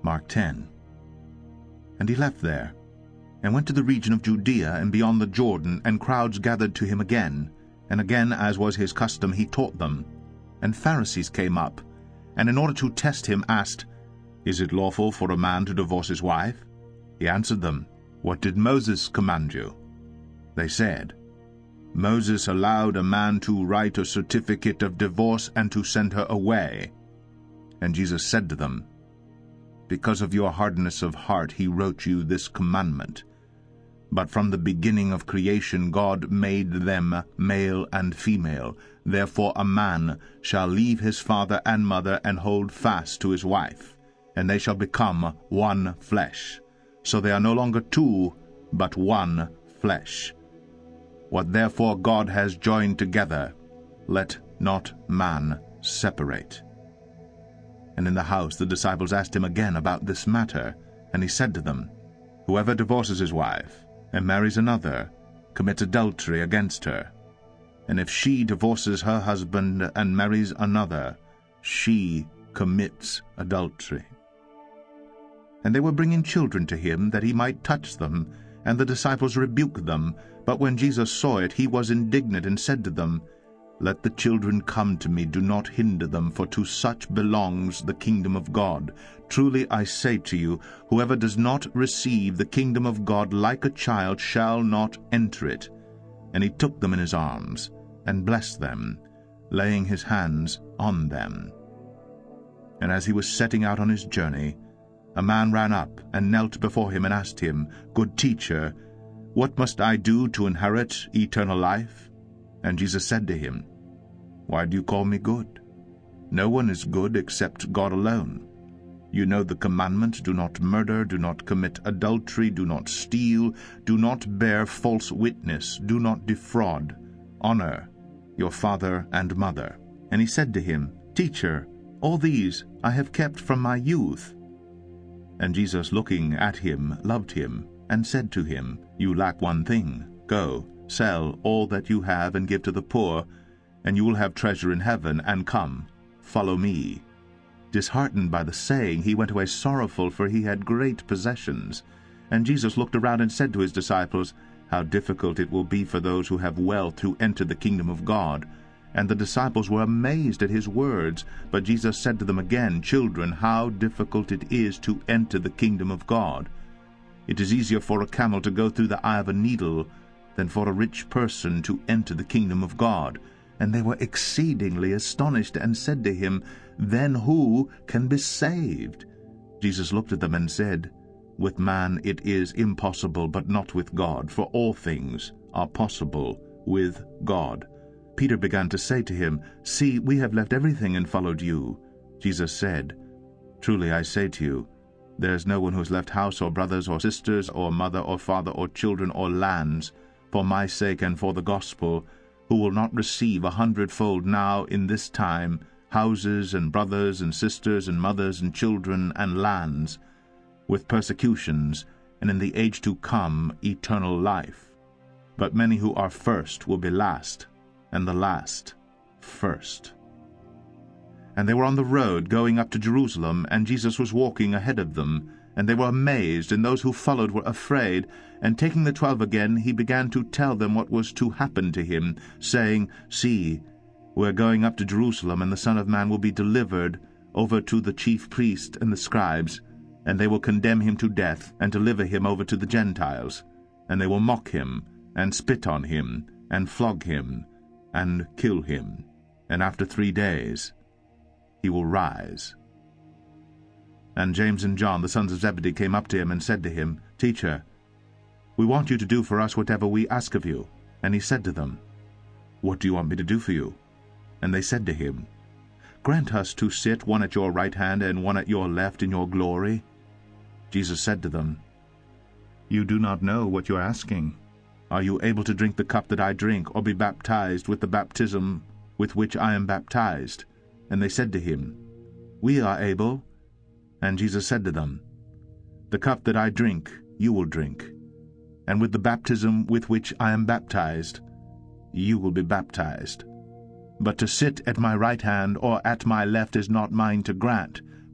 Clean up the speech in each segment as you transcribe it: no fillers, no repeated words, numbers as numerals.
Mark 10. And he left there, and went to the region of Judea and beyond the Jordan, and crowds gathered to him again. And again, as was his custom, he taught them. And Pharisees came up, and in order to test him asked, Is it lawful for a man to divorce his wife? He answered them, What did Moses command you? They said, Moses allowed a man to write a certificate of divorce and to send her away. And Jesus said to them, Because of your hardness of heart he wrote you this commandment. But from the beginning of creation God made them male and female. Therefore a man shall leave his father and mother and hold fast to his wife, and they shall become one flesh. So they are no longer two, but one flesh. What therefore God has joined together, let not man separate. And in the house the disciples asked him again about this matter, and he said to them, Whoever divorces his wife, and marries another, commits adultery against her. And if she divorces her husband and marries another, she commits adultery. And they were bringing children to him, that he might touch them, and the disciples rebuked them. But when Jesus saw it, he was indignant, and said to them, Let the children come to me, do not hinder them, for to such belongs the kingdom of God. Truly I say to you, whoever does not receive the kingdom of God like a child shall not enter it. And he took them in his arms, and blessed them, laying his hands on them. And as he was setting out on his journey, a man ran up and knelt before him and asked him, Good teacher, what must I do to inherit eternal life? And Jesus said to him, Why do you call me good? No one is good except God alone. You know the commandment, do not murder, do not commit adultery, do not steal, do not bear false witness, do not defraud, honor your father and mother. And he said to him, Teacher, all these I have kept from my youth. And Jesus, looking at him, loved him, and said to him, You lack one thing. Go, sell all that you have and give to the poor, and you will have treasure in heaven, and come, follow me. Disheartened by the saying, he went away sorrowful, for he had great possessions. And Jesus looked around and said to his disciples, How difficult it will be for those who have wealth to enter the kingdom of God. And the disciples were amazed at his words. But Jesus said to them again, Children, how difficult it is to enter the kingdom of God. It is easier for a camel to go through the eye of a needle than for a rich person to enter the kingdom of God. And they were exceedingly astonished, and said to him, Then who can be saved? Jesus looked at them and said, With man it is impossible, but not with God, for all things are possible with God. Peter began to say to him, See, we have left everything and followed you. Jesus said, Truly I say to you, there is no one who has left house or brothers or sisters or mother or father or children or lands for my sake and for the gospel, who will not receive 100-fold now in this time houses and brothers and sisters and mothers and children and lands, with persecutions, and in the age to come eternal life. But many who are first will be last, and the last first. And they were on the road going up to Jerusalem, and Jesus was walking ahead of them. And they were amazed, and those who followed were afraid. And taking the 12 again, he began to tell them what was to happen to him, saying, See, we are going up to Jerusalem, and the Son of Man will be delivered over to the chief priests and the scribes, and they will condemn him to death, and deliver him over to the Gentiles. And they will mock him, and spit on him, and flog him, and kill him. And after 3 days he will rise. And James and John, the sons of Zebedee, came up to him and said to him, Teacher, we want you to do for us whatever we ask of you. And he said to them, What do you want me to do for you? And they said to him, Grant us to sit, one at your right hand and one at your left, in your glory. Jesus said to them, You do not know what you are asking. Are you able to drink the cup that I drink, or be baptized with the baptism with which I am baptized? And they said to him, We are able. And Jesus said to them, The cup that I drink you will drink, and with the baptism with which I am baptized you will be baptized. But to sit at my right hand or at my left is not mine to grant,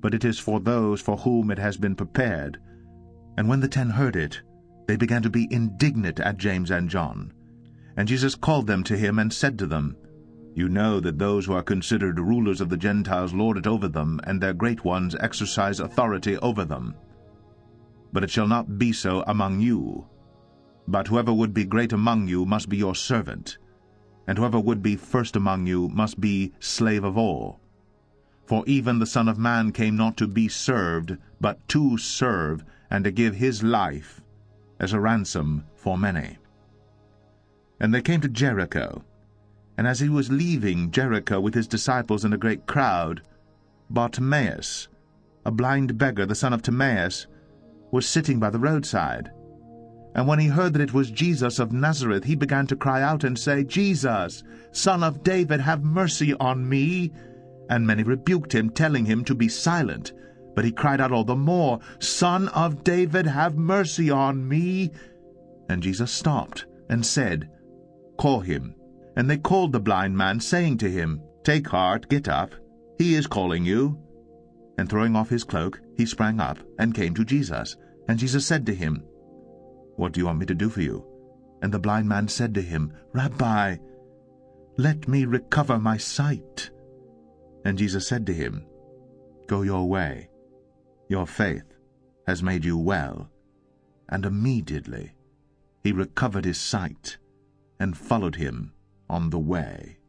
but it is for those for whom it has been prepared." And when the 10 heard it, they began to be indignant at James and John. And Jesus called them to him and said to them, "You know that those who are considered rulers of the Gentiles lord it over them, and their great ones exercise authority over them. But it shall not be so among you. But whoever would be great among you must be your servant, and whoever would be first among you must be slave of all. For even the Son of Man came not to be served, but to serve, and to give his life as a ransom for many." And they came to Jericho. And as he was leaving Jericho with his disciples and a great crowd, Bartimaeus, a blind beggar, the son of Timaeus, was sitting by the roadside. And when he heard that it was Jesus of Nazareth, he began to cry out and say, "Jesus, Son of David, have mercy on me." And many rebuked him, telling him to be silent. But he cried out all the more, "Son of David, have mercy on me." And Jesus stopped and said, "Call him." And they called the blind man, saying to him, "Take heart, get up, he is calling you." And throwing off his cloak, he sprang up and came to Jesus. And Jesus said to him, "What do you want me to do for you?" And the blind man said to him, "Rabbi, let me recover my sight." And Jesus said to him, "Go your way, your faith has made you well." And immediately he recovered his sight and followed him on the way.